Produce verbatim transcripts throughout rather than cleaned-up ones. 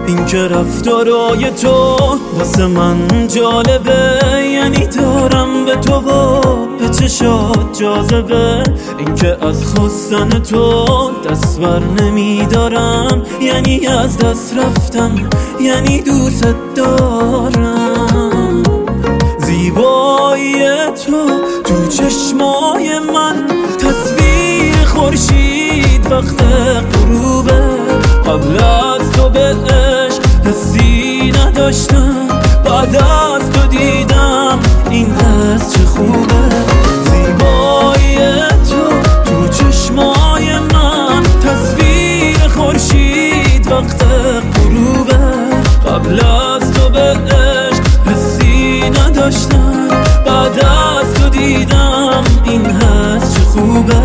این که رفتارای تو واسه من جالبه، یعنی دارم به تو و به چشات جاذبه. این که از خواستن تو دست بر نمیدارم، یعنی از دست رفتم، یعنی دوست دارم. زیبایی تو تو چشمای من، تصویر خورشید وقت غروبه. قبل از تو به عشق حسی نداشتم، بعد از تو دیدم این حس چه خوبه. زیبایی تو تو چشمای من، تصویر خورشید وقت غروبه. قبل از تو به عشق حسی نداشتم، بعد از تو دیدم این حس چه خوبه.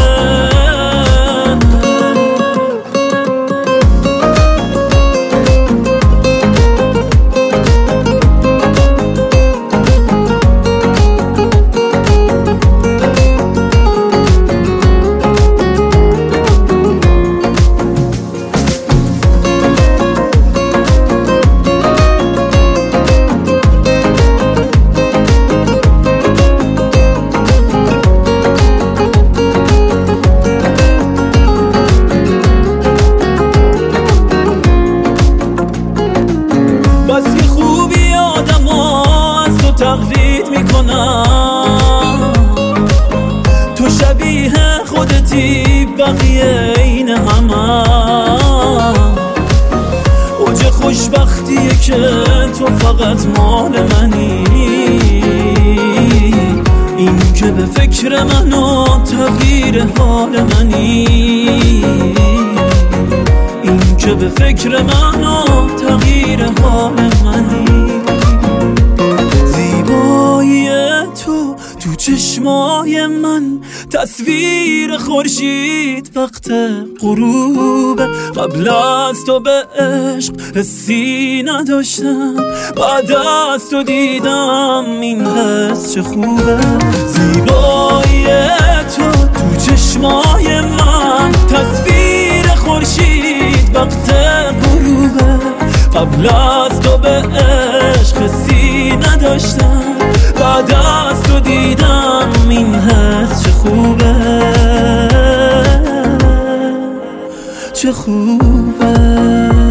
بس که خوبی آدم ها از تو تقلید میکنم، تو شبیه خودتی بقیه این همه. اوج خوشبختیه که تو فقط مال منی، این که به فکر من و تغییر حال منی، این که به فکر من و تغییر حال منی. زیبایی تو تو چشمای من، تصویر خورشید وقت غروب. قبل از تو به عشق حسی نداشتم، بعد از تو دیدم این حس چه خوبه. زیبایی تو تو چشمای من، تصویر خورشید وقت غروبه. قبل از تو به عشق حسی نداشتم، بعد از تو دیدم این حس چه خوبه، چه خوبه.